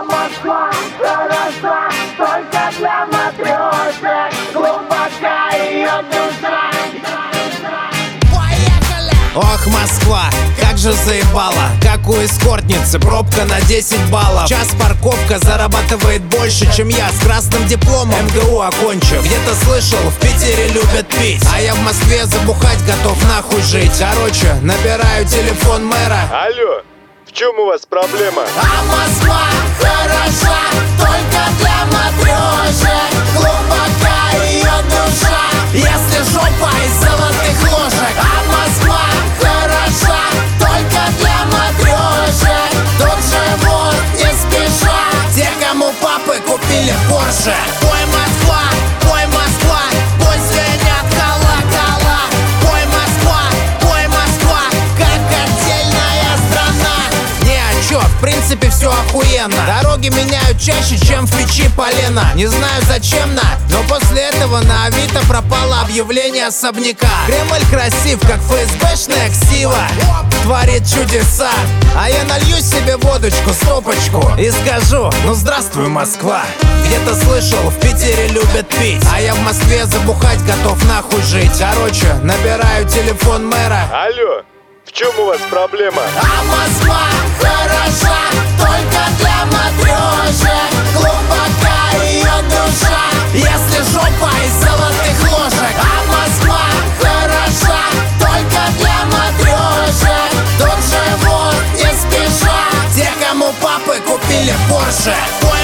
Москва хороша только для матрешек, глубока ее душа. Ох, Москва, как же заебала, как у эскортницы, пробка на 10 баллов. Час парковка зарабатывает больше, чем я с красным дипломом МГУ окончив. Где-то слышал, в Питере любят пить, а я в Москве забухать готов нахуй жить. Короче, набираю телефон мэра. Алло, в чем у вас проблема? А Москва хороша только для матрешек, глубока ее душа. Если жопа из золотых ложек. А Москва хороша только для матрешек, тут живут не спеша те, кому папы купили Порше. Пой, Москва, пой, звенят колокола. Пой, Москва, как отдельная страна. Не, а чё, в принципе все охуенно. Дороги меняют чаще, чем в печи полено. Не знаю зачем но после этого на Авито пропало объявление особняка. Кремль красив, как ФСБшная ксива, творит чудеса. А я налью себе водочку, стопочку и скажу: ну здравствуй, Москва. Где-то слышал, в Питере любят пить, а я в Москве забухать готов нахуй жить. Короче, набираю телефон мэра. Алло, в чем у вас проблема? А Москва хороша только для матрешек, глубока ее душа. Если жопа из золотых ложек. А Москва хороша только для матрешек, тут живут не спеша те, кому папы купили Порше.